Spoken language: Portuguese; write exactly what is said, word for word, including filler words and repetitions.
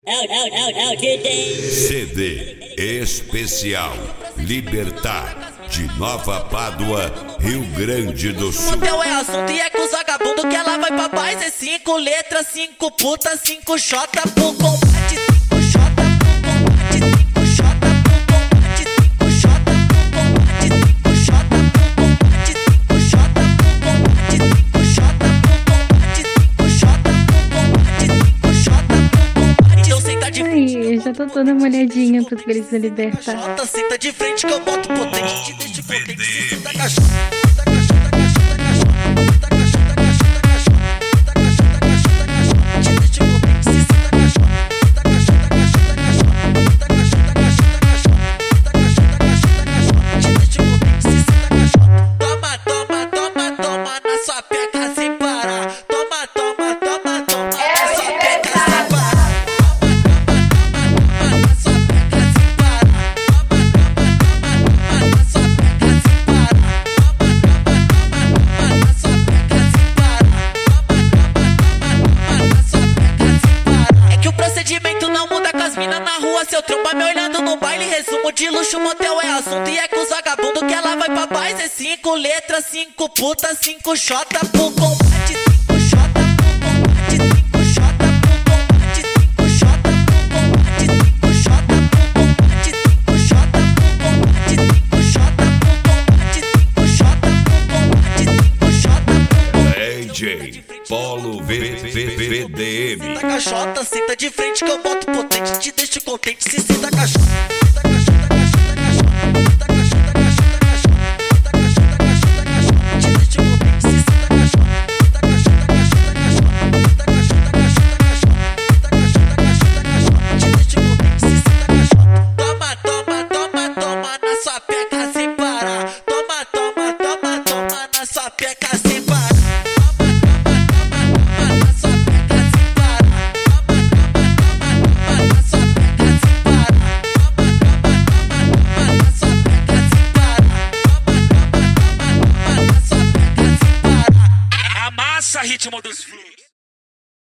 É o, é o, é o, é o que tem. C D especial Libertar, de Nova Pádua, Rio Grande do Sul. Motel é assunto e é com os vagabundo que ela vai pra paz. É cinco letras, cinco putas, cinco xota pro combate. Cinco xota pro combate, cinco xota pro combate, cinco xota pro combate, cinco xota pro combate, cinco xota pro combate, cinco xota pro combate, cinco xota pro combate, cinco xota pro combate. Então senta de frente. Ai, eu já tô dando uma olhadinha pros guris do Libertar. Xota, senta de frente que eu boto potente. Te deixo potente, se senta cachorro. Seu tromba me olhando no baile, resumo de luxo, motel é assunto e é com os vagabundo que ela vai pra paz. É cinco letras, cinco putas, cinco xota pro combate, cinco xota pro combate, cinco xota pro combate, cinco xota pro combate, cinco xota pro combate, cinco xota pro combate, cinco xota pro combate, cinco xota pro combate, cinco xota pro combate. D J Polo V V D M. Senta cachota, senta de frente que eu boto potente, te deixo contente se senta cachota. Ritmo dos